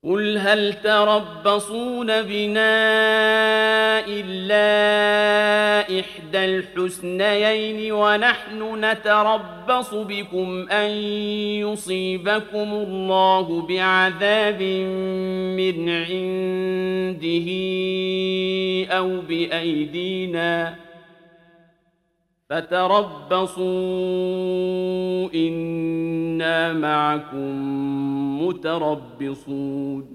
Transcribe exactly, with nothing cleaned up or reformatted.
قل هل تربصون بنا إلا إحدى الحسنيين ونحن نتربص بكم أن يصيبكم الله بعذاب من عنده أو بأيدينا فتربصوا إنا معكم متربصون